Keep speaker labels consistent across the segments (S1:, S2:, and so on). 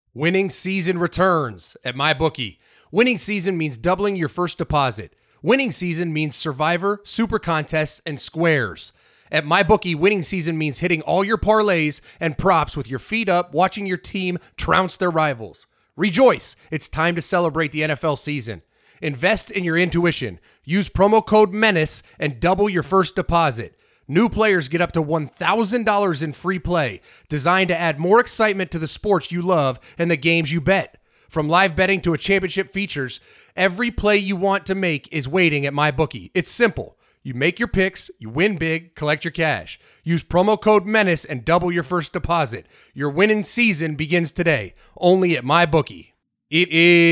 S1: Winning season returns at MyBookie. Winning season means doubling your first deposit. Winning season means Survivor, Super Contests, and Squares. At MyBookie, winning season means hitting all your parlays and props with your feet up, watching your team trounce their rivals. Rejoice! It's time to celebrate the NFL season. Invest in your intuition. Use promo code MENACE and double your first deposit. New players get up to $1,000 in free play, designed to add more excitement to the sports you love and the games you bet. From live betting to a championship features, every play you want to make is waiting at MyBookie. It's simple. You make your picks, you win big, collect your cash. Use promo code MENACE and double your first deposit. Your winning season begins today, only at MyBookie. It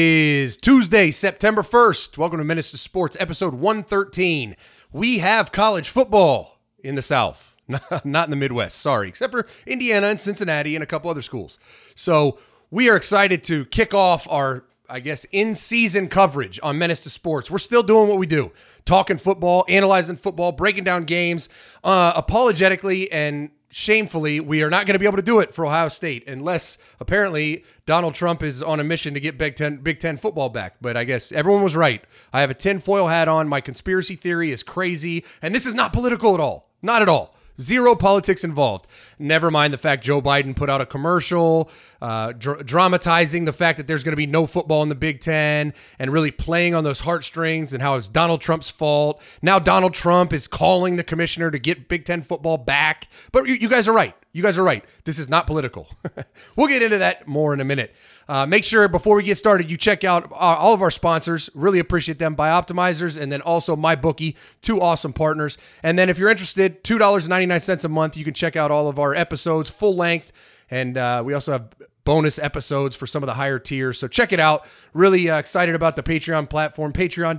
S1: is Tuesday, September 1st. Welcome to Menace to Sports, episode 113. We have college football in the South, not in the Midwest, sorry, except for Indiana and Cincinnati and a couple other schools. So we are excited to kick off our, in-season coverage on Menace to Sports. We're still doing what we do, talking football, analyzing football, breaking down games. Apologetically and shamefully, we are not going to be able to do it for Ohio State unless apparently Donald Trump is on a mission to get Big Ten football back. But I guess everyone was right. I have a tinfoil hat on. My conspiracy theory is crazy. And this is not political at all. Not at all. Zero politics involved. Never mind the fact Joe Biden put out a commercial dramatizing the fact that there's going to be no football in the Big Ten and really playing on those heartstrings and how it's Donald Trump's fault. Now Donald Trump is calling the commissioner to get Big Ten football back. But you guys are right. You guys are right. This is not political. We'll get into that more in a minute. Make sure before we get started, you check out all of our sponsors. Really appreciate them. Bioptimizers and then also MyBookie, two awesome partners. And then if you're interested, $2.99 a month. You can check out all of our episodes, full length. And we also have bonus episodes for some of the higher tiers. So check it out. Really excited about the Patreon platform,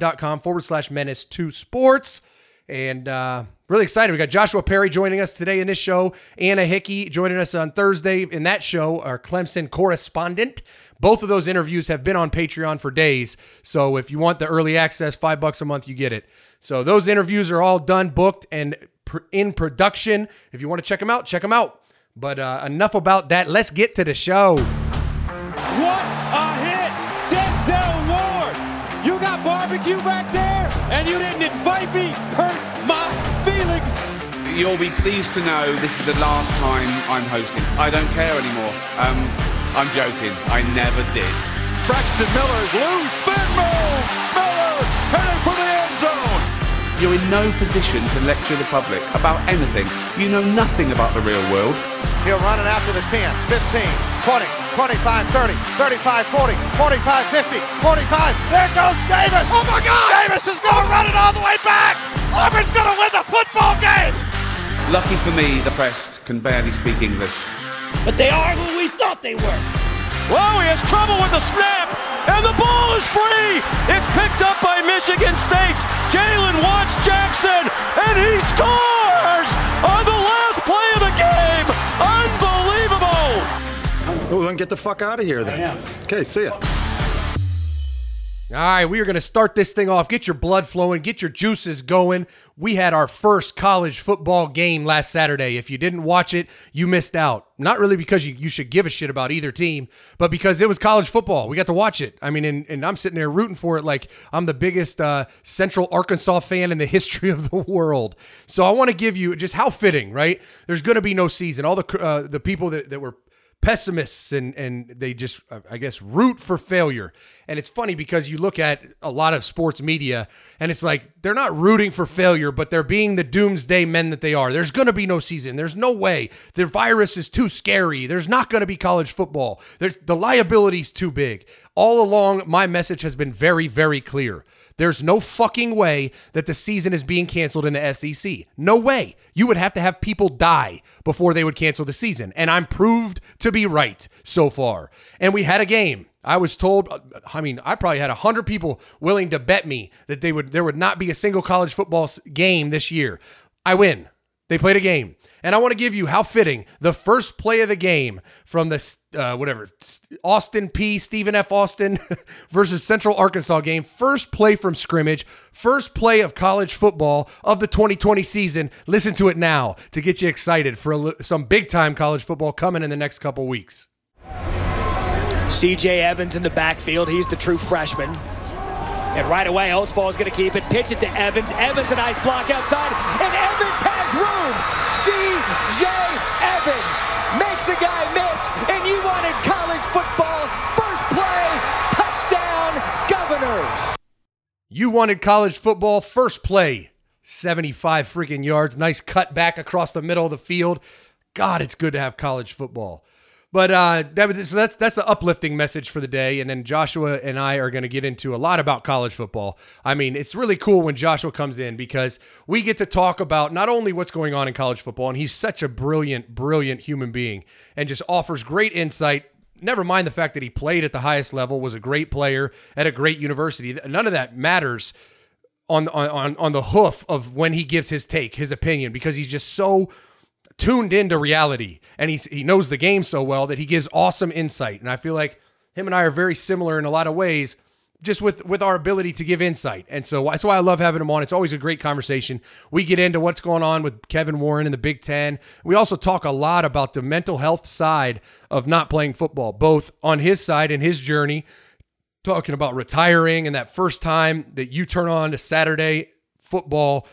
S1: patreon.com/menace2sports. And really excited. We got Joshua Perry joining us today in this show. Anna Hickey joining us on Thursday in that show, our Clemson correspondent. Both of those interviews have been on Patreon for days. So if you want the early access, $5 a month, you get it. So those interviews are all done, booked, and in production. If you want to check them out, check them out. But enough about that. Let's get to the show.
S2: What a hit! Denzel Ward! You got barbecue back there, and you didn't invite me. Hurt my feelings.
S3: You'll be pleased to know this is the last time I'm hosting. I don't care anymore. I'm joking. I never did.
S2: Braxton Miller's loose spin move. Miller heading for the end zone.
S3: You're in no position to lecture the public about anything. You know nothing about the real world.
S4: He'll run it after the 10, 15, 20, 25, 30, 35, 40, 45, 50, 45. There goes Davis. Oh, my God. Davis is going to run it all the way back. Auburn's going to win the football game.
S3: Lucky for me, the press can barely speak English.
S5: But they are who we thought they were.
S2: Whoa, he has trouble with the snap, and the ball is free. It's picked up by Michigan State's Jalen Watts Jackson, and he scores on the last play of the game. Unbelievable.
S6: Well, then get the fuck out of here then. Okay, see ya.
S1: All right, we are going to start this thing off. Get your blood flowing. Get your juices going. We had our first college football game last Saturday. If you didn't watch it, you missed out. Not really because you should give a shit about either team, but because it was college football. We got to watch it. I mean, and I'm sitting there rooting for it like I'm the biggest Central Arkansas fan in the history of the world. So I want to give you just how fitting, right? There's going to be no season. All the people that were pessimists and they just, I guess, root for failure. And it's funny because you look at a lot of sports media and it's like they're not rooting for failure, but they're being the doomsday men that they are. There's going to be no season. There's no way. The virus is too scary. There's not going to be college football. The liability's too big. All along, my message has been very, very clear. There's no fucking way that the season is being canceled in the SEC. No way. You would have to have people die before they would cancel the season. And I'm proved to be right so far. And we had a game. I was told, I probably had 100 people willing to bet me that there would not be a single college football game this year. I win. They played a game. And I want to give you how fitting the first play of the game from the, Stephen F. Austin versus Central Arkansas game. First play from scrimmage, first play of college football of the 2020 season. Listen to it now to get you excited for some big-time college football coming in the next couple weeks.
S7: C.J. Evans in the backfield. He's the true freshman. And right away, Holtzfall is going to keep it. Pitch it to Evans. Evans, a nice block outside. And Evans has room. C.J. Evans makes a guy miss. And you wanted college football. First play, touchdown, Governors.
S1: You wanted college football, first play. 75 freaking yards. Nice cut back across the middle of the field. God, it's good to have college football. But so that's the uplifting message for the day. And then Joshua and I are going to get into a lot about college football. I mean, it's really cool when Joshua comes in because we get to talk about not only what's going on in college football, and he's such a brilliant, brilliant human being and just offers great insight. Never mind the fact that he played at the highest level, was a great player at a great university. None of that matters on the hoof of when he gives his take, his opinion, because he's just so tuned into reality, and he knows the game so well that he gives awesome insight. And I feel like him and I are very similar in a lot of ways, just with our ability to give insight. And so that's why I love having him on. It's always a great conversation. We get into what's going on with Kevin Warren in the Big Ten. We also talk a lot about the mental health side of not playing football, both on his side and his journey, talking about retiring and that first time that you turn on a Saturday football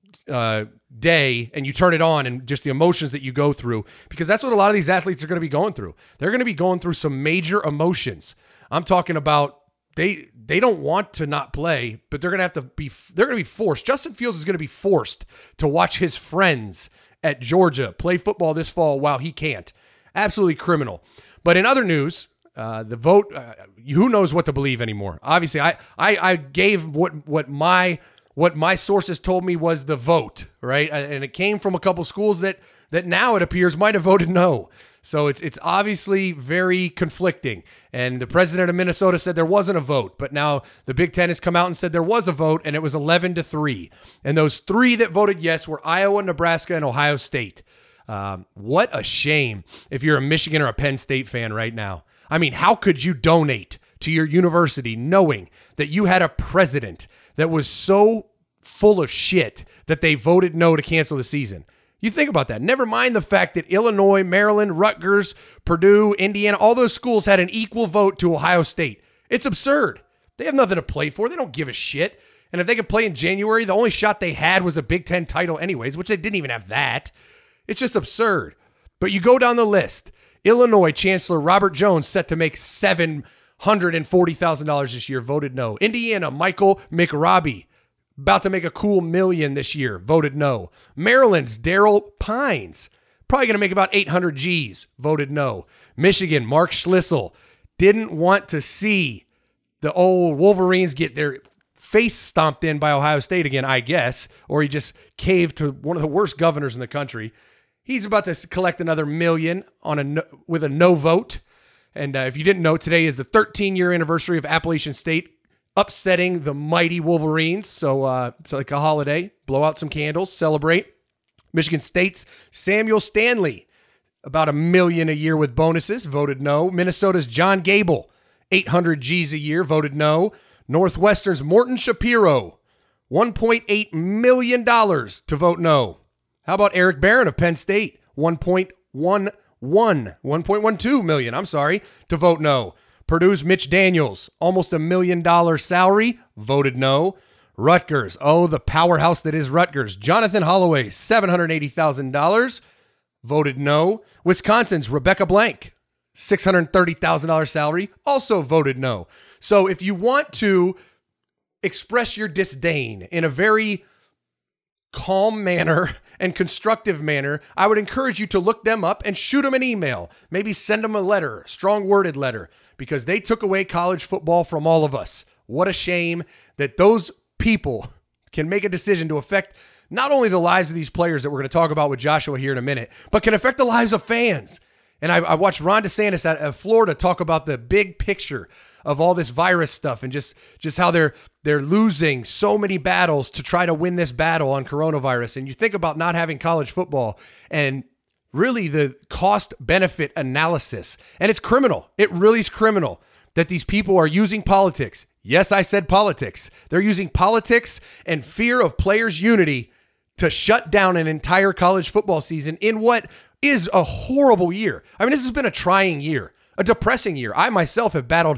S1: day and you turn it on and just the emotions that you go through, because that's what a lot of these athletes are going to be going through. They're going to be going through some major emotions. I'm talking about they don't want to not play, but they're going to be forced. Justin Fields is going to be forced to watch his friends at Georgia play football this fall while he can't. Absolutely criminal. But in other news, the vote, who knows what to believe anymore? Obviously, I gave what my sources told me was the vote, right? And it came from a couple schools that now it appears might have voted no. So it's obviously very conflicting. And the president of Minnesota said there wasn't a vote, but now the Big Ten has come out and said there was a vote, and it was 11-3. And those three that voted yes were Iowa, Nebraska, and Ohio State. What a shame if you're a Michigan or a Penn State fan right now. I mean, how could you donate to your university knowing that you had a president that was so full of shit that they voted no to cancel the season? You think about that. Never mind the fact that Illinois, Maryland, Rutgers, Purdue, Indiana, all those schools had an equal vote to Ohio State. It's absurd. They have nothing to play for. They don't give a shit. And if they could play in January, the only shot they had was a Big Ten title anyways, which they didn't even have that. It's just absurd. But you go down the list. Illinois Chancellor Robert Jones set to make $740,000 this year, voted no. Indiana Michael McRobbie, about to make a cool $1 million this year, voted no. Maryland's Daryl Pines, probably going to make about 800 G's, voted no. Michigan Mark Schlissel didn't want to see the old Wolverines get their face stomped in by Ohio State again, I guess, or he just caved to one of the worst governors in the country. He's about to collect another $1 million with a no vote. And if you didn't know, today is the 13-year anniversary of Appalachian State upsetting the mighty Wolverines. So it's like a holiday. Blow out some candles, celebrate. Michigan State's Samuel Stanley, about $1 million a year with bonuses, voted no. Minnesota's John Gable, 800 G's a year, voted no. Northwestern's Morton Shapiro, $1.8 million to vote no. How about Eric Barron of Penn State? $1.12 million, to vote no. Purdue's Mitch Daniels, almost $1 million salary, voted no. Rutgers, the powerhouse that is Rutgers. Jonathan Holloway, $780,000, voted no. Wisconsin's Rebecca Blank, $630,000 salary, also voted no. So if you want to express your disdain in a very calm manner and constructive manner, I would encourage you to look them up and shoot them an email. Maybe send them a letter, strong worded letter, because they took away college football from all of us. What a shame that those people can make a decision to affect not only the lives of these players that we're going to talk about with Joshua here in a minute, but can affect the lives of fans. And I watched Ron DeSantis at Florida talk about the big picture of all this virus stuff and just how they're losing so many battles to try to win this battle on coronavirus. And you think about not having college football and really the cost-benefit analysis. And it's criminal. It really is criminal that these people are using politics. Yes, I said politics. They're using politics and fear of players' unity to shut down an entire college football season in what is a horrible year. I mean, this has been a trying year. A depressing year. I myself have battled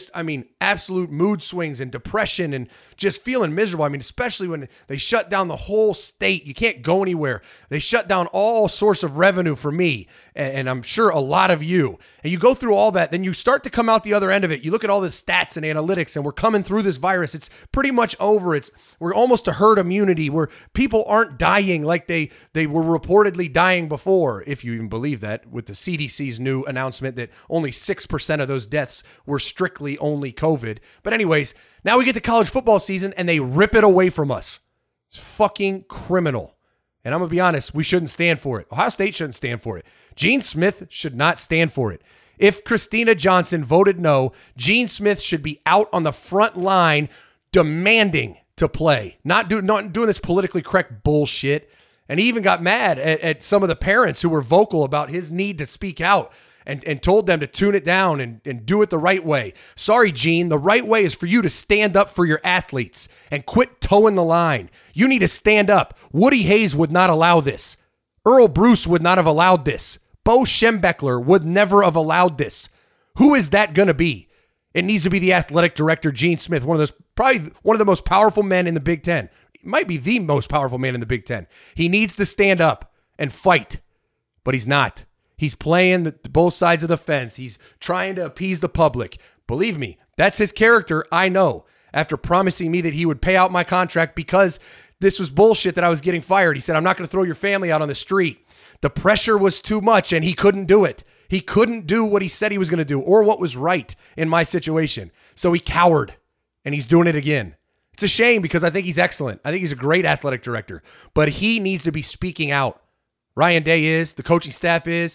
S1: absolute mood swings and depression and just feeling miserable. Especially when they shut down the whole state. You can't go anywhere. They shut down all source of revenue for me, and I'm sure a lot of you. And you go through all that, then you start to come out the other end of it. You look at all the stats and analytics, and we're coming through this virus. It's pretty much over. We're almost to herd immunity where people aren't dying like they were reportedly dying before, if you even believe that, with the CDC's new announcement that only 6% of those deaths were strictly only COVID. But anyways, now we get to college football season and they rip it away from us. It's fucking criminal. And I'm going to be honest, we shouldn't stand for it. Ohio State shouldn't stand for it. Gene Smith should not stand for it. If Christina Johnson voted no, Gene Smith should be out on the front line demanding to play, not doing this politically correct bullshit. And he even got mad at some of the parents who were vocal about his need to speak out and told them to tune it down and do it the right way. Sorry, Gene, the right way is for you to stand up for your athletes and quit towing the line. You need to stand up. Woody Hayes would not allow this. Earl Bruce would not have allowed this. Bo Schembechler would never have allowed this. Who is that going to be? It needs to be the athletic director, Gene Smith, probably one of the most powerful men in the Big Ten. He might be the most powerful man in the Big Ten. He needs to stand up and fight, but he's not. He's playing both sides of the fence. He's trying to appease the public. Believe me, that's his character, I know. After promising me that he would pay out my contract because this was bullshit that I was getting fired. He said, I'm not going to throw your family out on the street. The pressure was too much and he couldn't do it. He couldn't do what he said he was going to do or what was right in my situation. So he cowered and he's doing it again. It's a shame because I think he's excellent. I think he's a great athletic director, but he needs to be speaking out. Ryan Day is, the coaching staff is.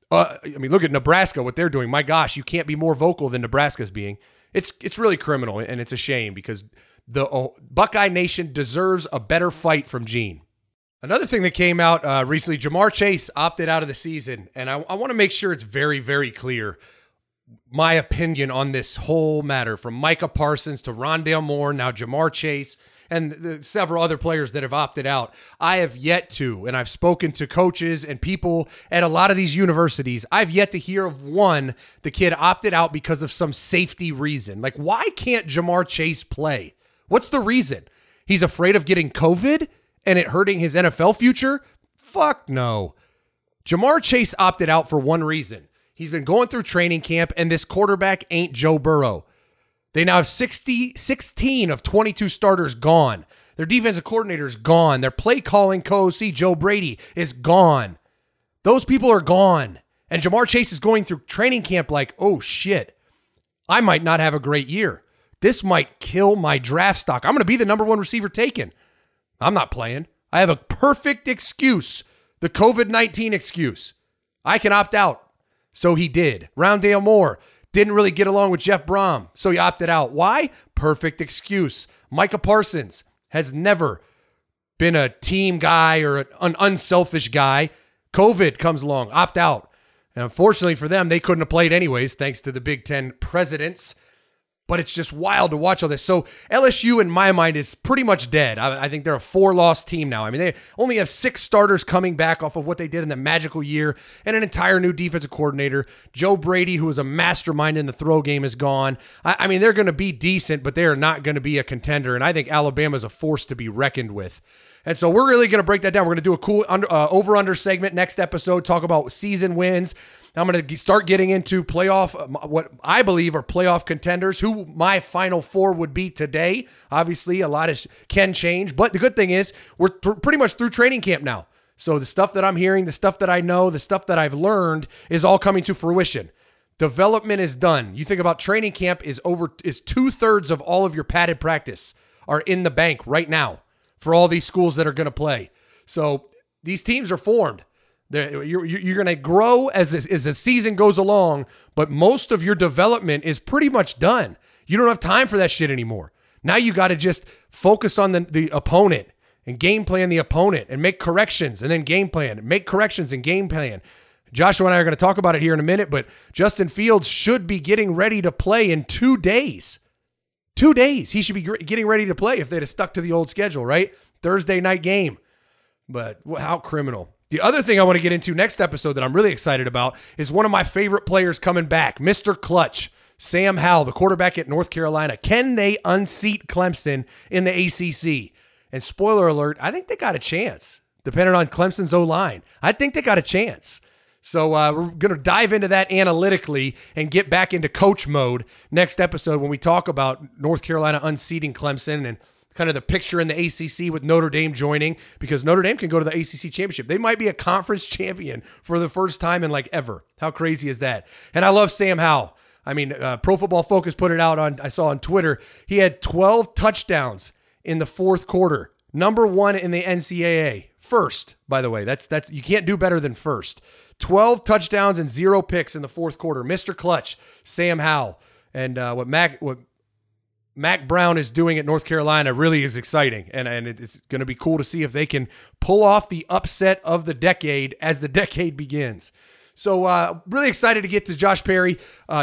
S1: Look at Nebraska, what they're doing. My gosh, you can't be more vocal than Nebraska's being. It's really criminal, and it's a shame because the Buckeye Nation deserves a better fight from Gene. Another thing that came out recently, Ja'Marr Chase opted out of the season, and I want to make sure it's very, very clear my opinion on this whole matter, from Micah Parsons to Rondale Moore, now Ja'Marr Chase, and several other players that have opted out. I have yet to, and I've spoken to coaches and people at a lot of these universities, I've yet to hear of one, the kid opted out because of some safety reason. Like, why can't Ja'Marr Chase play? What's the reason? He's afraid of getting COVID and it hurting his NFL future? Fuck no. Ja'Marr Chase opted out for one reason. He's been going through training camp, and this quarterback ain't Joe Burrow. They now have 16 of 22 starters gone. Their defensive coordinator is gone. Their play calling co-OC, Joe Brady, is gone. Those people are gone. And Ja'Marr Chase is going through training camp like, oh shit, I might not have a great year. This might kill my draft stock. I'm going to be the number one receiver taken. I'm not playing. I have a perfect excuse, the COVID-19 excuse. I can opt out. So he did. Rondale Moore didn't really get along with Jeff Brom, so he opted out. Why? Perfect excuse. Micah Parsons has never been a team guy or an unselfish guy. COVID comes along, opt out. And unfortunately for them, they couldn't have played anyways, thanks to the Big Ten presidents. But it's just wild to watch all this. So LSU, in my mind, is pretty much dead. I think they're a 4-loss team now. I mean, they only have 6 starters coming back off of what they did in the magical year and an entire new defensive coordinator. Joe Brady, who was a mastermind in the throw game, is gone. I mean, they're going to be decent, but they are not going to be a contender. And I think Alabama is a force to be reckoned with. And so we're really going to break that down. We're going to do a cool over-under segment next episode, talk about season wins. I'm going to start getting into playoff, what I believe are playoff contenders, who my final 4 would be today. Obviously, a lot can change, but the good thing is we're pretty much through training camp now. So the stuff that I'm hearing, the stuff that I know, the stuff that I've learned is all coming to fruition. Development is done. You think about training camp is 2/3 of all of your padded practice are in the bank right now for all these schools that are going to play. So these teams are formed. You're going to grow as the season goes along, but most of your development is pretty much done. You don't have time for that shit anymore. Now you got to just focus on the opponent and game plan the opponent and make corrections and then game plan, make corrections and game plan. Joshua and I are going to talk about it here in a minute, but Justin Fields should be getting ready to play in 2 days. 2 days. He should be getting ready to play if they'd have stuck to the old schedule, right? Thursday night game. But how criminal. The other thing I want to get into next episode that I'm really excited about is one of my favorite players coming back, Mr. Clutch, Sam Howell, the quarterback at North Carolina. Can they unseat Clemson in the ACC? And spoiler alert, I think they got a chance, depending on Clemson's O-line. I think they got a chance. So we're going to dive into that analytically and get back into coach mode next episode when we talk about North Carolina unseating Clemson and kind of the picture in the ACC with Notre Dame joining, because Notre Dame can go to the ACC championship. They might be a conference champion for the first time in like ever. How crazy is that? And I love Sam Howell. I mean, Pro Football Focus put it out I saw on Twitter. He had 12 touchdowns in the fourth quarter. Number 1 in the NCAA. First, by the way. That's you can't do better than first. 12 touchdowns and 0 picks in the fourth quarter. Mr. Clutch, Sam Howell. And what Mac Brown is doing at North Carolina really is exciting, and it's going to be cool to see if they can pull off the upset of the decade as the decade begins. So really excited to get to Joshua Perry,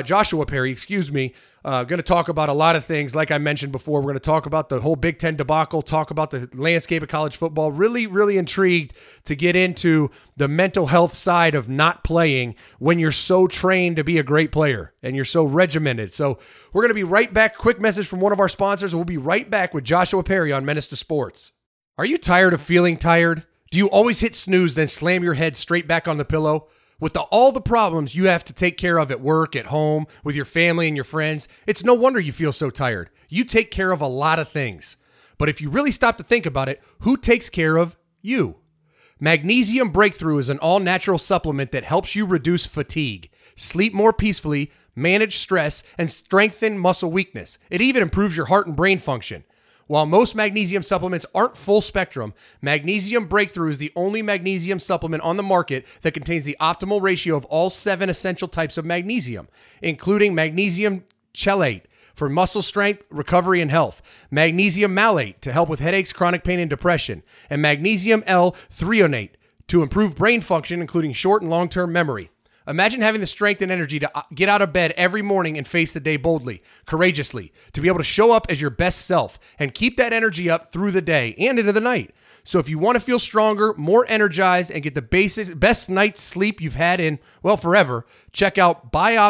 S1: going to talk about a lot of things. Like I mentioned before, we're going to talk about the whole Big Ten debacle, talk about the landscape of college football. Really, really intrigued to get into the mental health side of not playing when you're so trained to be a great player and you're so regimented. So we're going to be right back. Quick message from one of our sponsors. We'll be right back with Joshua Perry on Menace to Sports. Are you tired of feeling tired? Do you always hit snooze, then slam your head straight back on the pillow? With all the problems you have to take care of at work, at home, with your family and your friends, it's no wonder you feel so tired. You take care of a lot of things. But if you really stop to think about it, who takes care of you? Magnesium Breakthrough is an all-natural supplement that helps you reduce fatigue, sleep more peacefully, manage stress, and strengthen muscle weakness. It even improves your heart and brain function. While most magnesium supplements aren't full spectrum, Magnesium Breakthrough is the only magnesium supplement on the market that contains the optimal ratio of all 7 essential types of magnesium, including magnesium chelate for muscle strength, recovery, and health, magnesium malate to help with headaches, chronic pain, and depression, and magnesium L-threonate to improve brain function, including short and long-term memory. Imagine having the strength and energy to get out of bed every morning and face the day boldly, courageously, to be able to show up as your best self and keep that energy up through the day and into the night. So if you want to feel stronger, more energized, and get the best night's sleep you've had in, well, forever, check out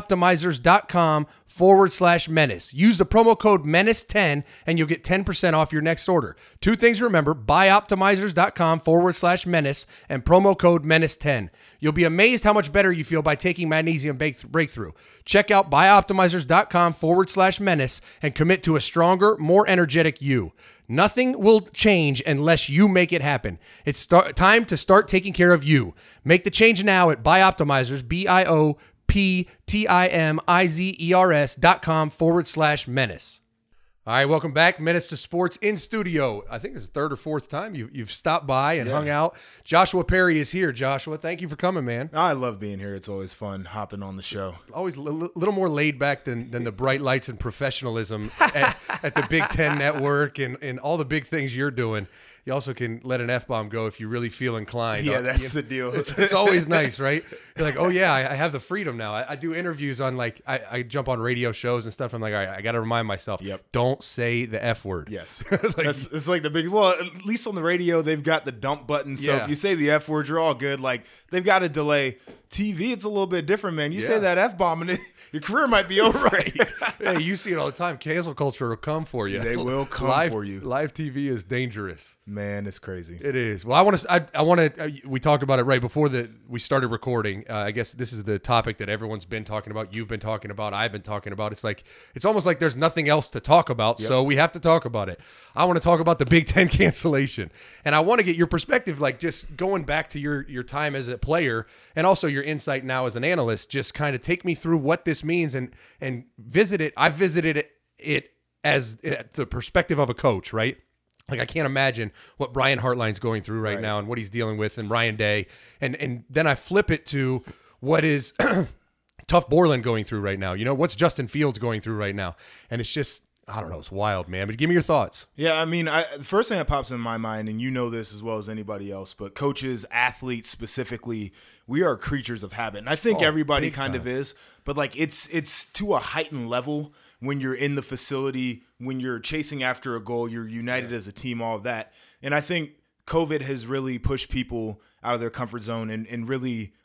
S1: BuyOptimizers.com/menace. Use the promo code MENACE10 and you'll get 10% off your next order. 2 things to remember, BuyOptimizers.com/menace and promo code MENACE10. You'll be amazed how much better you feel by taking Magnesium Breakthrough. Check out BuyOptimizers.com/menace and commit to a stronger, more energetic you. Nothing will change unless you make it happen. It's time to start taking care of you. Make the change now at BuyOptimizers, BIOPTIMIZERS.com/menace. All right, welcome back. Menace to Sports in studio. I think it's the 3rd or 4th time you've stopped by and hung out. Joshua Perry is here. Joshua, thank you for coming, man.
S8: I love being here. It's always fun hopping on the show.
S1: Always a little more laid back than the bright lights and professionalism at the Big Ten Network and all the big things you're doing. You also can let an F-bomb go if you really feel inclined.
S8: Yeah, that's the deal.
S1: It's always nice, right? You're like, oh, yeah, I have the freedom now. I do interviews on, like, I jump on radio shows and stuff. I'm like, all right, I got to remind myself, don't say the F word.
S8: Yes. It's like the big, well, at least on the radio, they've got the dump button. So if you say the F word, you're all good. Like, they've got a delay. TV, it's a little bit different, man. You say that F-bomb and your career might be over.
S1: Right. Hey, you see it all the time. Cancel culture will come for you.
S8: They will come for you.
S1: Live TV is dangerous.
S8: Man, it's crazy.
S1: It is. Well, I want to. We talked about it right before we started recording. I guess this is the topic that everyone's been talking about. You've been talking about. I've been talking about. It's almost like there's nothing else to talk about, so we have to talk about it. I want to talk about the Big Ten cancellation, and I want to get your perspective, like just going back to your time as a player, and also your insight now as an analyst. Just kind of take me through what this means and visit it. I visited it as the perspective of a coach, right? Like, I can't imagine what Brian Hartline's going through right now and what he's dealing with, and Ryan Day. And then I flip it to what is Tuf Borland going through right now. You know, what's Justin Fields going through right now? And it's just, I don't know, it's wild, man. But give me your thoughts.
S8: Yeah, I mean, the first thing that pops in my mind, and you know this as well as anybody else, but coaches, athletes specifically, we are creatures of habit. And I think everybody kind of is. But, like, it's to a heightened level when you're in the facility, when you're chasing after a goal, you're united as a team, all of that. And I think COVID has really pushed people out of their comfort zone and really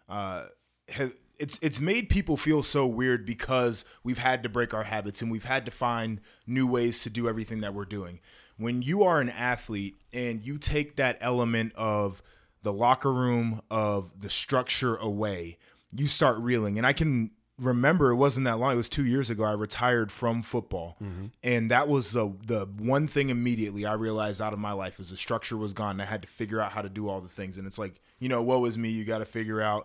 S8: it's made people feel so weird because we've had to break our habits and we've had to find new ways to do everything that we're doing. When you are an athlete and you take that element of the locker room, of the structure away, you start reeling. And I can remember, it wasn't that long, it was 2 years ago, I retired from football. And that was the one thing immediately I realized out of my life is the structure was gone. And I had to figure out how to do all the things. And it's like, woe is me. You got to figure out,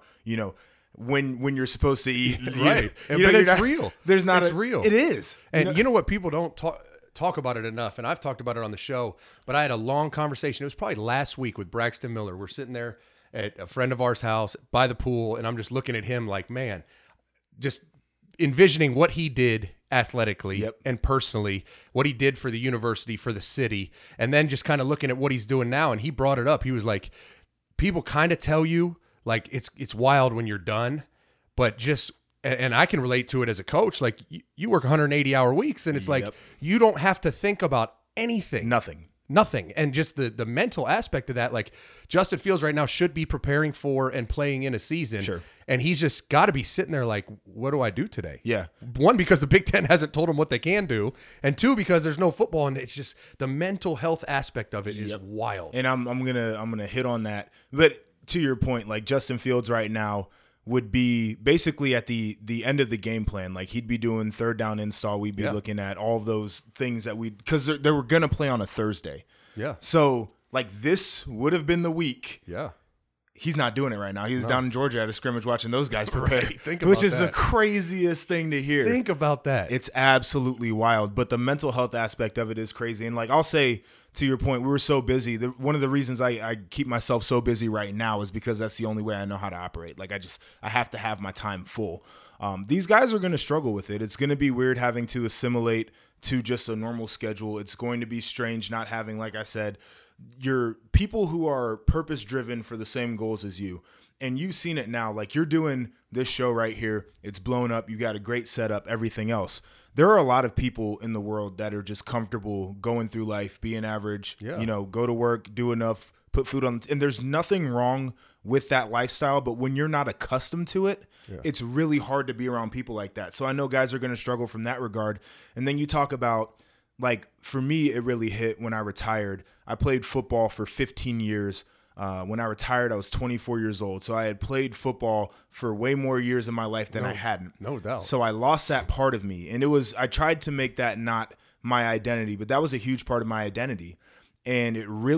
S8: when you're supposed to eat.
S1: Right. But it's real.
S8: There's not
S1: it's real.
S8: It is.
S1: And you know what? People don't talk about it enough, and I've talked about it on the show, but I had a long conversation. It was probably last week with Braxton Miller. We're sitting there at a friend of ours' house by the pool, and I'm just looking at him like, man, just envisioning what he did athletically and personally, what he did for the university, for the city, and then just kind of looking at what he's doing now. And he brought it up. He was like, people kind of tell you, like, it's wild when you're done, but just – and I can relate to it as a coach. Like, you work 180-hour weeks, and it's like you don't have to think about anything. Nothing. And just the mental aspect of that, like, Justin Fields right now should be preparing for and playing in a season.
S8: Sure.
S1: And he's just got to be sitting there like, what do I do today?
S8: Yeah.
S1: One, because the Big Ten hasn't told him what they can do. And two, because there's no football, and it's just the mental health aspect of it is wild.
S8: And I'm gonna hit on that. But to your point, like, Justin Fields right now would be basically at the end of the game plan. Like, he'd be doing third down install. We'd be looking at all of those things that because they were going to play on a Thursday.
S1: Yeah.
S8: So, like, this would have been the week.
S1: Yeah.
S8: He's not doing it right now. He's down in Georgia at a scrimmage watching those guys prepare,
S1: Think about
S8: which is
S1: that.
S8: the craziest thing to hear.
S1: Think about that.
S8: It's absolutely wild. But the mental health aspect of it is crazy. And, like, I'll say, to your point, we were so busy. One of the reasons I keep myself so busy right now is because that's the only way I know how to operate. Like, I have to have my time full. These guys are going to struggle with it. It's going to be weird having to assimilate to just a normal schedule. It's going to be strange not having, like I said, your people who are purpose-driven for the same goals as you. And you've seen it now. Like, you're doing this show right here. It's blown up. You got a great setup, everything else. There are a lot of people in the world that are just comfortable going through life, being average, go to work, do enough, put food on. And there's nothing wrong with that lifestyle. But when you're not accustomed to it, it's really hard to be around people like that. So I know guys are going to struggle from that regard. And then you talk about, like, for me, it really hit when I retired. I played football for 15 years. When I retired, I was 24 years old. So I had played football for way more years in my life than I hadn't.
S1: No doubt.
S8: So I lost that part of me. And I tried to make that not my identity, but that was a huge part of my identity. And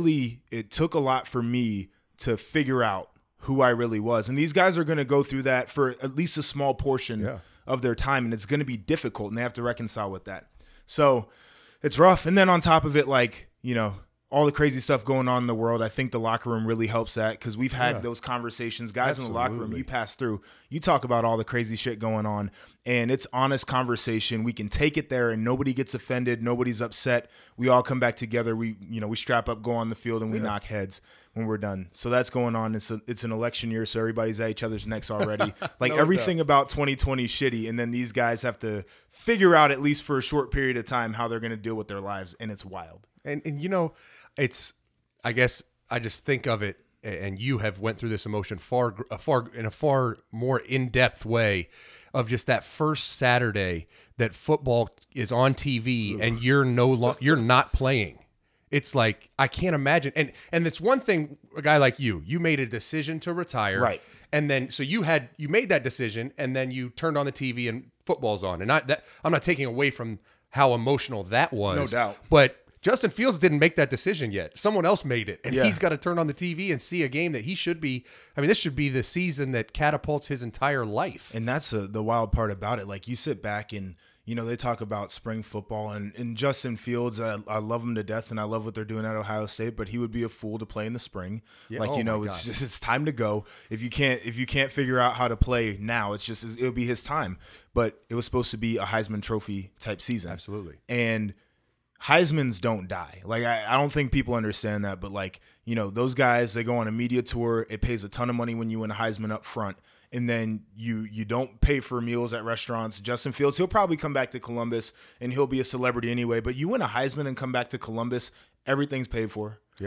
S8: it took a lot for me to figure out who I really was. And these guys are going to go through that for at least a small portion of their time. And it's going to be difficult, and they have to reconcile with that. So it's rough. And then on top of it, like, all the crazy stuff going on in the world, I think the locker room really helps that, because we've had those conversations. Guys in the locker room, you pass through, you talk about all the crazy shit going on, and it's honest conversation. We can take it there, and nobody gets offended. Nobody's upset. We all come back together. We strap up, go on the field, and we knock heads when we're done. So that's going on. It's an election year, so everybody's at each other's necks already. Like, everything about 2020 is shitty, and then these guys have to figure out, at least for a short period of time, how they're going to deal with their lives, and it's wild.
S1: And I guess I just think of it, and you have went through this emotion in a far more in-depth way, of just that first Saturday that football is on TV and you're not playing. It's like, I can't imagine. And it's one thing, a guy like you made a decision to retire.
S8: Right.
S1: And then, so you made that decision, and then you turned on the TV and football's on. And I'm not taking away from how emotional that was.
S8: No doubt.
S1: But Justin Fields didn't make that decision yet. Someone else made it. And he's got to turn on the TV and see a game that he should be. I mean, this should be the season that catapults his entire life.
S8: And that's the wild part about it. Like, you sit back and, they talk about spring football, and Justin Fields, I love him to death, and I love what they're doing at Ohio State, but he would be a fool to play in the spring.
S1: Yeah.
S8: Like, it's time to go. If you can't figure out how to play now, it'll be his time. But it was supposed to be a Heisman Trophy type season.
S1: Absolutely.
S8: And Heismans don't die. Like, I don't think people understand that, but, like, those guys, they go on a media tour. It pays a ton of money when you win a Heisman up front, and then you don't pay for meals at restaurants. Justin Fields, he'll probably come back to Columbus, and he'll be a celebrity anyway, but you win a Heisman and come back to Columbus, everything's paid for.
S1: Yeah.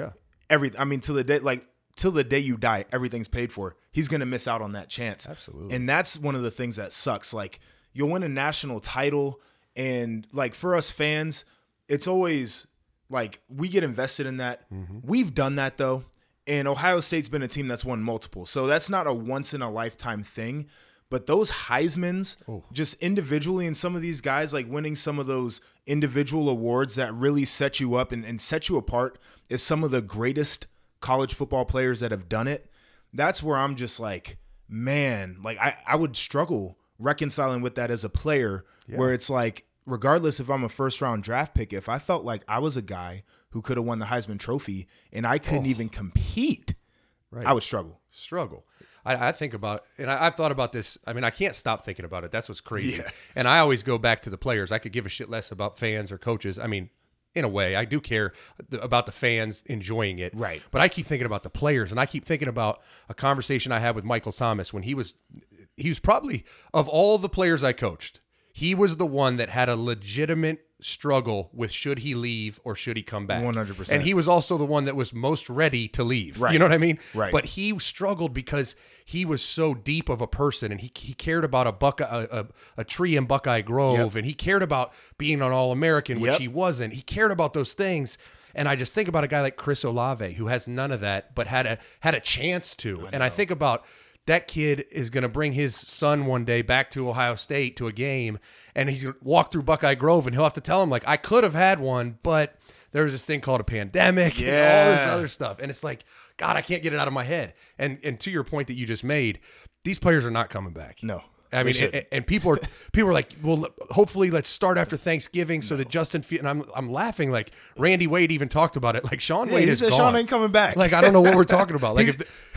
S8: everything. I mean, till the day you die, everything's paid for. He's going to miss out on that chance.
S1: Absolutely.
S8: And that's one of the things that sucks. Like, you'll win a national title, and like for us fans, it's always like we get invested in that. Mm-hmm. We've done that though. And Ohio State's been a team that's won multiple. So that's not a once in a lifetime thing. But those Heismans, just individually, and some of these guys like winning some of those individual awards that really set you up and set you apart as some of the greatest college football players that have done it. That's where I'm just like, man, like I would struggle reconciling with that as a player, where it's like, regardless if I'm a first round draft pick, if I felt like I was a guy who could have won the Heisman Trophy and I couldn't even compete, I would struggle.
S1: I think about it, and I've thought about this. I mean, I can't stop thinking about it. That's what's crazy. Yeah. And I always go back to the players. I could give a shit less about fans or coaches. I mean, in a way, I do care about the fans enjoying it.
S8: Right.
S1: But I keep thinking about the players, and I keep thinking about a conversation I had with Michael Thomas when he was probably, of all the players I coached, he was the one that had a legitimate struggle with should he leave or should he come back.
S8: 100%.
S1: And he was also the one that was most ready to leave.
S8: Right.
S1: You know what I mean?
S8: Right.
S1: But he struggled because he was so deep of a person, and he cared about a tree in Buckeye Grove, and he cared about being an All-American, which he wasn't. He cared about those things. And I just think about a guy like Chris Olave, who has none of that, but had a chance to. And I think about that kid is going to bring his son one day back to Ohio State to a game, and he's going to walk through Buckeye Grove, and he'll have to tell him, like, I could have had one, but there was this thing called a pandemic and all this other stuff. And it's like, God, I can't get it out of my head. And to your point that you just made, these players are not coming back.
S8: No.
S1: I mean, and people are like, well, hopefully let's start after Thanksgiving so that Justin Fields, and I'm laughing, like Randy Wade even talked about it. Like Sean Wade is gone.
S8: Sean ain't coming back.
S1: Like, I don't know what we're talking about. Like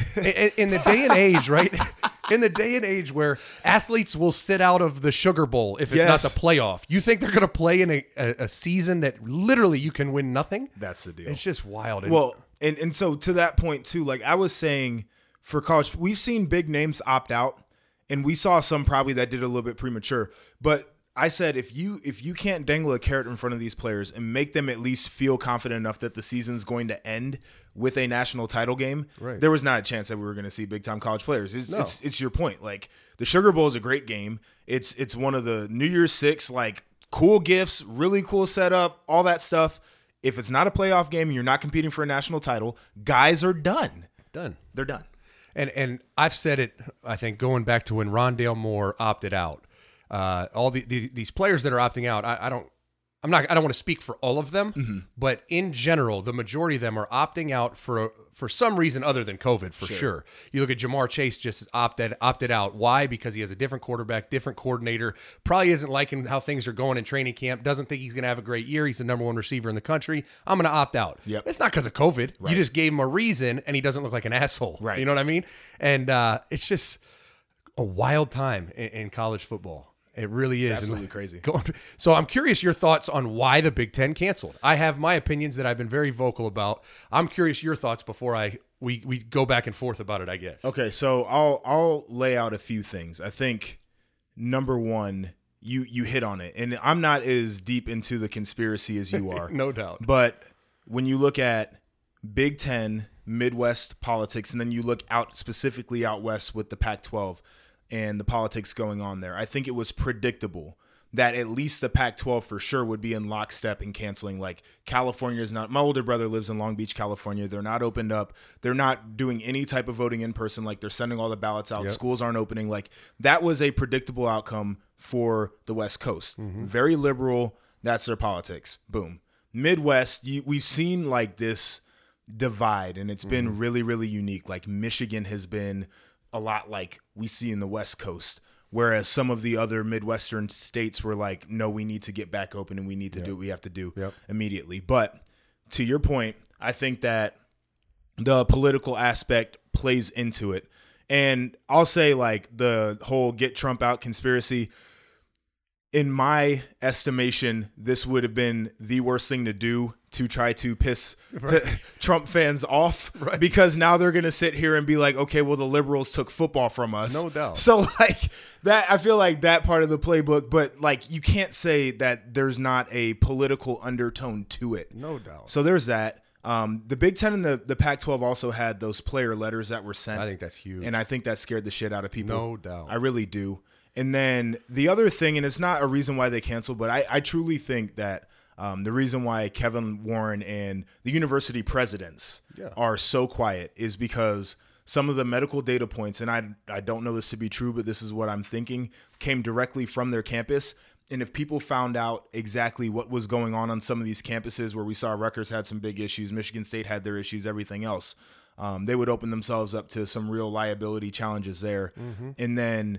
S1: in the day and age, right? In the day and age where athletes will sit out of the Sugar Bowl if it's not the playoff, you think they're going to play in a season that literally you can win nothing?
S8: That's the deal.
S1: It's just wild.
S8: Well, and so to that point too, like I was saying, for college, we've seen big names opt out. And we saw some probably that did a little bit premature. But I said, if you can't dangle a carrot in front of these players and make them at least feel confident enough that the season's going to end with a national title game, there was not a chance that we were going to see big-time college players. It's your point. Like, the Sugar Bowl is a great game. It's one of the New Year's Six, like, cool gifts, really cool setup, all that stuff. If it's not a playoff game and you're not competing for a national title, guys are done. They're done.
S1: And I've said it, I think, going back to when Rondale Moore opted out. All these players that are opting out, I don't want to speak for all of them, but in general, the majority of them are opting out for some reason other than COVID, for sure. You look at Jamar Chase, just opted out. Why? Because he has a different quarterback, different coordinator, probably isn't liking how things are going in training camp, doesn't think he's going to have a great year. He's the number one receiver in the country. I'm going to opt out.
S8: Yep.
S1: It's not because of COVID.
S8: Right.
S1: You just gave him a reason, and he doesn't look like an asshole.
S8: Right.
S1: You know what I mean? And it's just a wild time in college football. It really is.
S8: It's absolutely crazy.
S1: So I'm curious your thoughts on why the Big Ten canceled. I have my opinions that I've been very vocal about. I'm curious your thoughts before we go back and forth about it, I guess.
S8: Okay, so I'll lay out a few things. I think number one, you hit on it. And I'm not as deep into the conspiracy as you are.
S1: No doubt.
S8: But when you look at Big Ten, Midwest politics, and then you look out specifically out west with the Pac-12 and the politics going on there, I think it was predictable that at least the Pac-12 for sure would be in lockstep in canceling. Like, California is not, my older brother lives in Long Beach, California. They're not opened up. They're not doing any type of voting in person. Like, they're sending all the ballots out. Yep. Schools aren't opening. Like, that was a predictable outcome for the West Coast. Mm-hmm. Very liberal. That's their politics. Boom. Midwest, we've seen like this divide, and it's been really, really unique. Like, Michigan has been a lot like we see in the West Coast, whereas some of the other Midwestern states were like, no, we need to get back open and we need to do what we have to do immediately. But to your point, I think that the political aspect plays into it. And I'll say, like, the whole get Trump out conspiracy, in my estimation, this would have been the worst thing to do to try to piss Trump fans off, because now they're going to sit here and be like, okay, well, the liberals took football from us.
S1: No doubt.
S8: So, like, that, I feel like that part of the playbook, but, like, you can't say that there's not a political undertone to it.
S1: No doubt.
S8: So there's that. The Big Ten and the Pac-12 also had those player letters that were sent.
S1: I think that's huge.
S8: And I think that scared the shit out of people.
S1: No doubt.
S8: I really do. And then the other thing, and it's not a reason why they canceled, but I truly think that the reason why Kevin Warren and the university presidents are so quiet is because some of the medical data points, and I don't know this to be true, but this is what I'm thinking, came directly from their campus. And if people found out exactly what was going on some of these campuses where we saw Rutgers had some big issues, Michigan State had their issues, everything else, they would open themselves up to some real liability challenges there. Mm-hmm. And then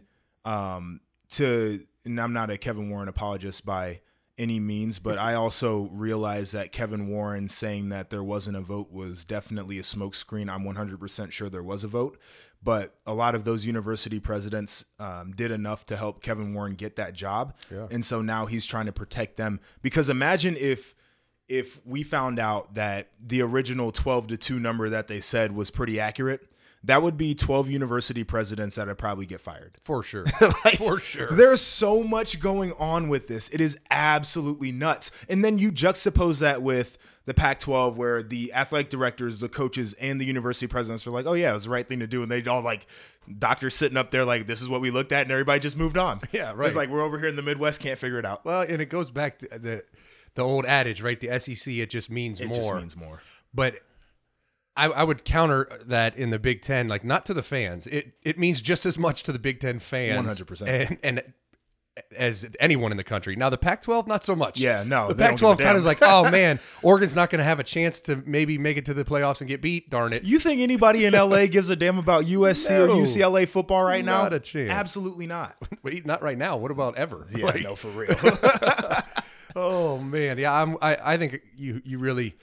S8: and I'm not a Kevin Warren apologist by any means, but I also realize that Kevin Warren saying that there wasn't a vote was definitely a smokescreen. I'm 100% sure there was a vote, but a lot of those university presidents did enough to help Kevin Warren get that job. Yeah. And so now he's trying to protect them, because imagine if we found out that the original 12-2 number that they said was pretty accurate. That would be 12 university presidents that would probably get fired.
S1: For sure.
S8: For sure. There's so much going on with this. It is absolutely nuts. And then you juxtapose that with the Pac-12, where the athletic directors, the coaches, and the university presidents are like, oh, yeah, it was the right thing to do. And they all like, doctors sitting up there like, this is what we looked at, and everybody just moved on.
S1: Yeah, right.
S8: It's like, we're over here in the Midwest, can't figure it out.
S1: Well, and it goes back to the old adage, right? The SEC, it just means more. It just
S8: means more.
S1: But I would counter that in the Big Ten, like, not to the fans. It means just as much to the Big Ten fans
S8: 100%.
S1: and as anyone in the country. Now, the Pac-12, not so much.
S8: Yeah, no.
S1: The Pac-12 kind of is like, oh, man, Oregon's not going to have a chance to maybe make it to the playoffs and get beat. Darn it.
S8: You think anybody in L.A. gives a damn about USC or UCLA football right now?
S1: Not a chance.
S8: Absolutely not.
S1: Wait, not right now. What about ever?
S8: Yeah, like, no, for real.
S1: Oh, man. Yeah, I think you really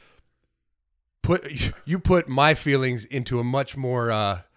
S1: put my feelings into a much more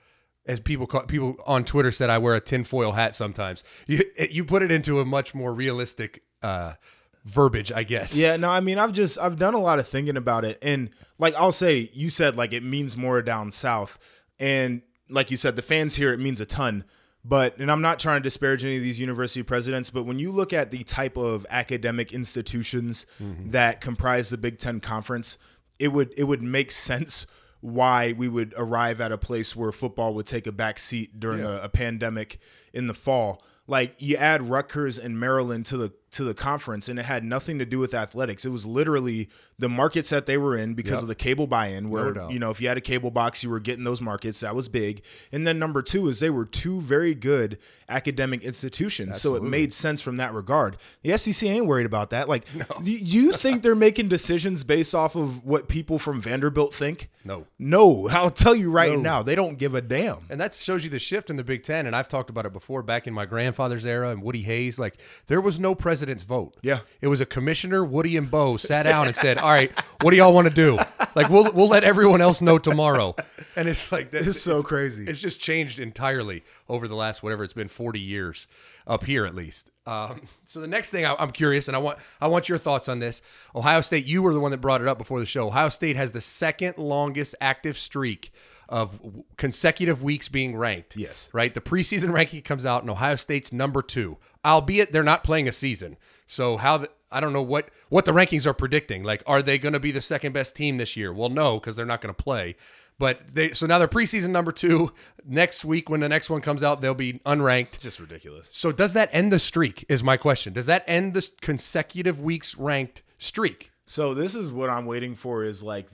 S1: as people on Twitter said, I wear a tinfoil hat sometimes. You put it into a much more realistic verbiage, I guess.
S8: Yeah, no, I mean, I've done a lot of thinking about it, and like I'll say, you said like it means more down south, and like you said, the fans here, it means a ton. And I'm not trying to disparage any of these university presidents, but when you look at the type of academic institutions that comprise the Big Ten Conference, it would make sense why we would arrive at a place where football would take a back seat during a pandemic in the fall. Like, you add Rutgers and Maryland to the conference, and it had nothing to do with athletics. It was literally the markets that they were in because of the cable buy-in, where, if you had a cable box, you were getting those markets. That was big. And then number two is they were two very good academic institutions. Absolutely. So it made sense from that regard. The SEC ain't worried about that. Like, you think they're making decisions based off of what people from Vanderbilt think? No. I'll tell you right now, they don't give a damn.
S1: And that shows you the shift in the Big Ten. And I've talked about it before, back in my grandfather's era and Woody Hayes. Like, there was no president's vote.
S8: Yeah.
S1: It was a commissioner, Woody and Bo, sat down and said, all right, what do y'all want to do? Like, we'll let everyone else know tomorrow. And it's like,
S8: it's so crazy.
S1: It's just changed entirely over the last, whatever it's been, 40 years up here at least. So the next thing I'm curious, and I want your thoughts on this. Ohio State, you were the one that brought it up before the show. Ohio State has the second longest active streak of consecutive weeks being ranked.
S8: Yes.
S1: Right? The preseason ranking comes out, and Ohio State's number 2, albeit they're not playing a season. So I don't know what the rankings are predicting. Like, are they going to be the second best team this year? Well, no, because they're not going to play. But so now they're preseason number 2. Next week, when the next one comes out, they'll be unranked.
S8: Just ridiculous.
S1: So does that end the streak, is my question. Does that end the consecutive weeks ranked streak?
S8: So this is what I'm waiting for, is like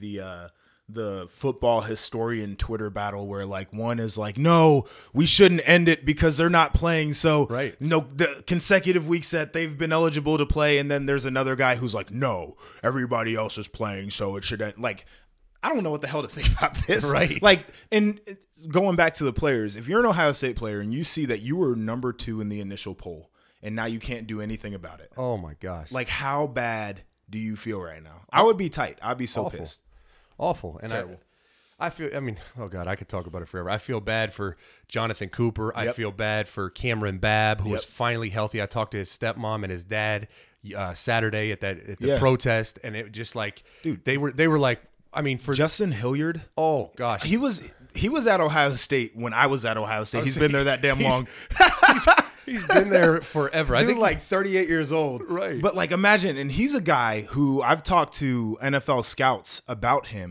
S8: the football historian Twitter battle, where like one is like, no, we shouldn't end it because they're not playing. So the consecutive weeks that they've been eligible to play. And then there's another guy who's like, no, everybody else is playing, so it should end. Like, I don't know what the hell to think about this.
S1: Right.
S8: Like, and going back to the players, if you're an Ohio State player and you see that you were number 2 in the initial poll and now you can't do anything about it.
S1: Oh my gosh.
S8: Like, how bad do you feel right now? I would be tight. I'd be so pissed.
S1: Awful. And
S8: terrible.
S1: I feel, I mean, oh God, I could talk about it forever. I feel bad for Jonathan Cooper. I feel bad for Cameron Babb, who is finally healthy. I talked to his stepmom and his dad Saturday at the protest, and it just like, dude, they were like, I mean, for
S8: Justin Hilliard.
S1: Oh gosh,
S8: he was at Ohio State when I was at Ohio State. He's been there that damn long.
S1: He's been there forever.
S8: I think like 38 years old.
S1: Right.
S8: But like, imagine, and he's a guy who I've talked to NFL scouts about him,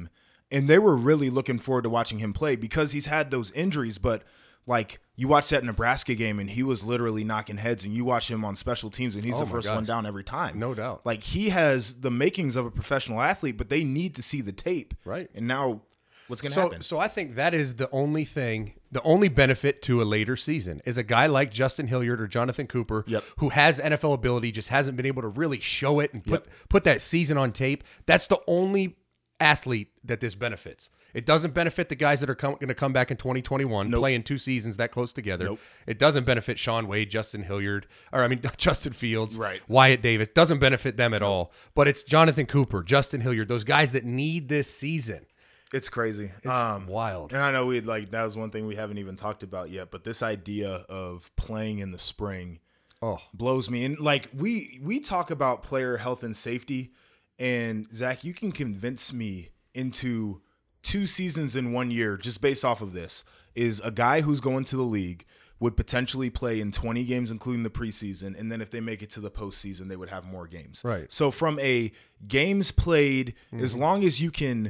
S8: And they were really looking forward to watching him play because he's had those injuries. But, like, you watched that Nebraska game, and he was literally knocking heads. And you watch him on special teams, and he's the first one down every time.
S1: No doubt.
S8: Like, he has the makings of a professional athlete, but they need to see the tape.
S1: Right.
S8: And now what's going to happen?
S1: So I think that is the only thing, the only benefit to a later season is a guy like Justin Hilliard or Jonathan Cooper, who has NFL ability, just hasn't been able to really show it and put that season on tape. That's the only athlete that this benefits. It doesn't benefit the guys that are going to come back in 2021, playing 2 seasons that close together. It doesn't benefit Shaun Wade, Justin Fields, Wyatt Davis. Doesn't benefit them at all. But it's Jonathan Cooper, Justin Hilliard, those guys that need this season.
S8: It's crazy.
S1: It's wild.
S8: And I know that was one thing we haven't even talked about yet, but this idea of playing in the spring blows me. And like we talk about player health and safety, and Zach, you can convince me into 2 seasons in 1 year just based off of this. Is a guy who's going to the league would potentially play in 20 games, including the preseason, and then if they make it to the postseason, they would have more games.
S1: Right.
S8: So from a games played, as long as you can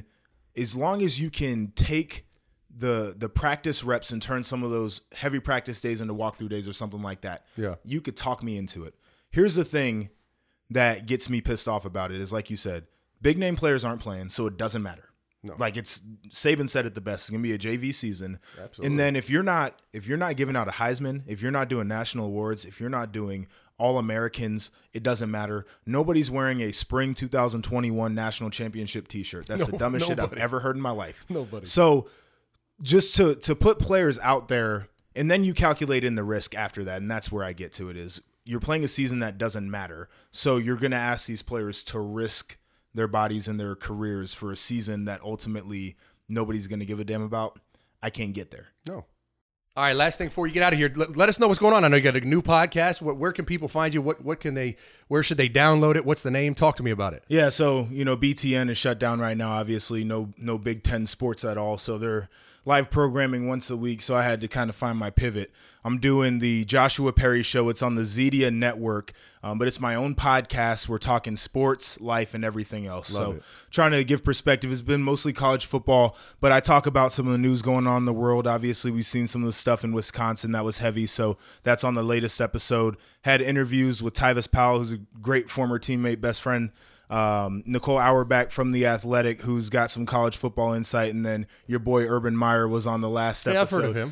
S8: take the practice reps and turn some of those heavy practice days into walkthrough days or something like that, you could talk me into it. Here's the thing that gets me pissed off about it is, like you said, big name players aren't playing, so it doesn't matter. No. Like Saban said it the best. It's gonna be a JV season. Absolutely. And then if you're not giving out a Heisman, if you're not doing national awards, if you're not doing All-Americans, it doesn't matter. Nobody's wearing a spring 2021 national championship t-shirt. That's the dumbest shit I've ever heard in my life.
S1: Nobody.
S8: So just to put players out there, and then you calculate in the risk after that, and that's where I get to it is you're playing a season that doesn't matter. So you're going to ask these players to risk their bodies and their careers for a season that ultimately nobody's going to give a damn about. I can't get there.
S1: No. All right, last thing before you get out of here, let us know what's going on. I know you got a new podcast. Where can people find you? Where should they download it? What's the name? Talk to me about it.
S8: Yeah, so BTN is shut down right now. Obviously, no Big Ten sports at all. So they're live programming once a week. So I had to kind of find my pivot. I'm doing the Joshua Perry Show. It's on the Zedia Network, but it's my own podcast. We're talking sports, life, and everything else. So trying to give perspective. It's been mostly college football, but I talk about some of the news going on in the world. Obviously, we've seen some of the stuff in Wisconsin that was heavy, so that's on the latest episode. Had interviews with Tyvis Powell, who's a great former teammate, best friend. Nicole Auerbach from The Athletic, who's got some college football insight, and then your boy Urban Meyer was on the last episode.
S1: I've heard of him.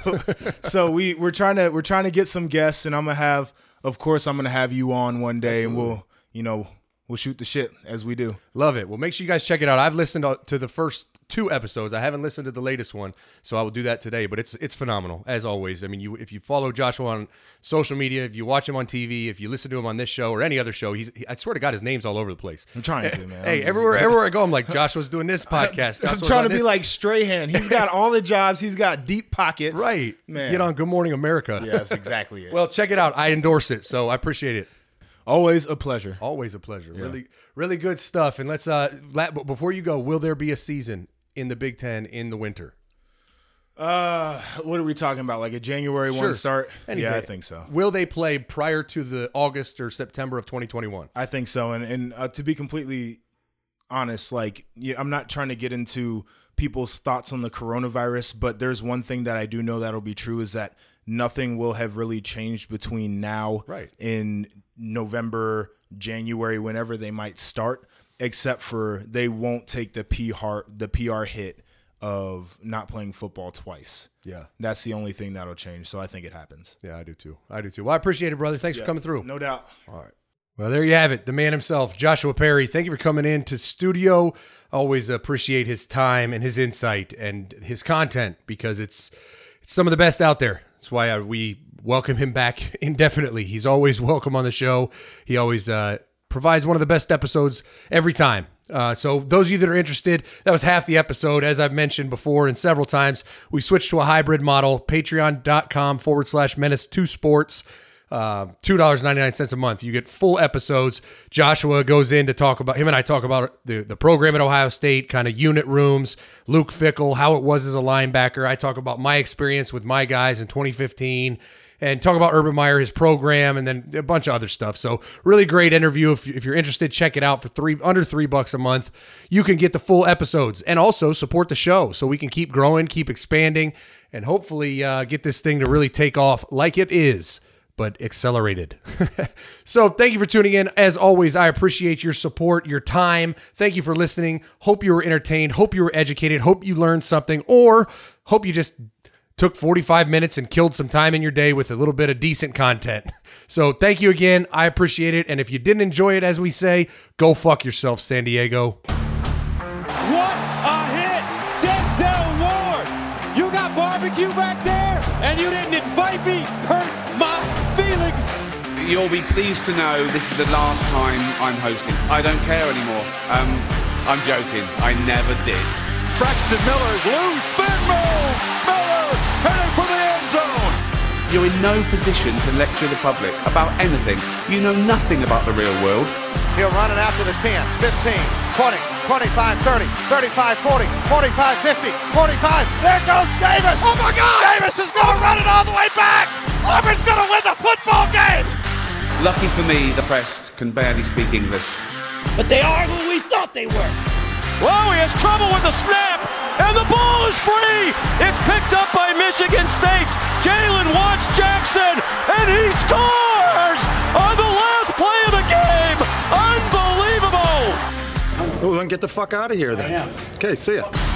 S8: So we're trying to get some guests, and I'm gonna have you on one day. Absolutely. And we'll shoot the shit as we do.
S1: Love it. Well, make sure you guys check it out. I've listened to the first 2 episodes. I haven't listened to the latest one, so I will do that today. But it's phenomenal, as always. I mean, if you follow Joshua on social media, if you watch him on TV, if you listen to him on this show or any other show, I swear to God, his name's all over the place.
S8: I'm trying to, man.
S1: Hey, everywhere I go, I'm like, Joshua's doing this podcast.
S8: I'm trying to be like Strahan. He's got all the jobs. He's got deep pockets.
S1: Right.
S8: Man.
S1: Get on Good Morning America.
S8: Yeah, that's exactly it.
S1: Well, check it out. I endorse it, so I appreciate it.
S8: Always a pleasure.
S1: Always a pleasure. Yeah. Really, really good stuff. And let's before you go, will there be a season in the Big Ten in the winter?
S8: What are we talking about? Like a January 1 start? Anything. Yeah, I think so.
S1: Will they play prior to the August or September of 2021?
S8: I think so. And to be completely honest, I'm not trying to get into people's thoughts on the coronavirus, but there's one thing that I do know that'll be true is that nothing will have really changed between now in November, January, whenever they might start, except for they won't take the PR hit of not playing football twice.
S1: Yeah.
S8: That's the only thing that'll change. So I think it happens.
S1: Yeah, I do too. Well, I appreciate it, brother. Thanks for coming through.
S8: No doubt.
S1: All right. Well, there you have it. The man himself, Joshua Perry. Thank you for coming in to studio. Always appreciate his time and his insight and his content because it's some of the best out there. That's why we welcome him back indefinitely. He's always welcome on the show. He always provides one of the best episodes every time. So those of you that are interested, that was half the episode. As I've mentioned before and several times, we switched to a hybrid model, patreon.com/menace2sports. $2.99 a month. You get full episodes. Joshua goes in to talk about, him and I talk about the program at Ohio State, kind of unit rooms, Luke Fickell, how it was as a linebacker. I talk about my experience with my guys in 2015 and talk about Urban Meyer, his program, and then a bunch of other stuff. So really great interview. If you're interested, check it out for under $3 a month. You can get the full episodes and also support the show so we can keep growing, keep expanding, and hopefully get this thing to really take off like it is, but accelerated. So thank you for tuning in. As always, I appreciate your support, your time. Thank you for listening. Hope you were entertained. Hope you were educated. Hope you learned something, or hope you just took 45 minutes and killed some time in your day with a little bit of decent content. So thank you again. I appreciate it. And if you didn't enjoy it, as we say, go fuck yourself, San Diego.
S2: What a hit! Denzel Ward! You got barbecue back there, and you didn't invite me. Hurt my feelings.
S3: You'll be pleased to know this is the last time I'm hosting. I don't care anymore. I'm joking. I never did.
S2: Braxton Miller's loose spin move. Miller heading for the end zone.
S3: You're in no position to lecture the public about anything. You know nothing about the real world.
S4: He'll run it after the 10, 15, 20, 25, 30, 35, 40, 45, 50, 45. There goes Davis. Oh my God! Davis is going to run it all the way back. Auburn's going to win the football game.
S3: Lucky for me, the press can barely speak English.
S5: But they are who we thought they were.
S2: Whoa, he has trouble with the snap, and the ball is free. It's picked up by Michigan State's Jalen Watts-Jackson, and he scores on the last play of the game. Unbelievable.
S6: Well, then get the fuck out of here then. Okay, see ya.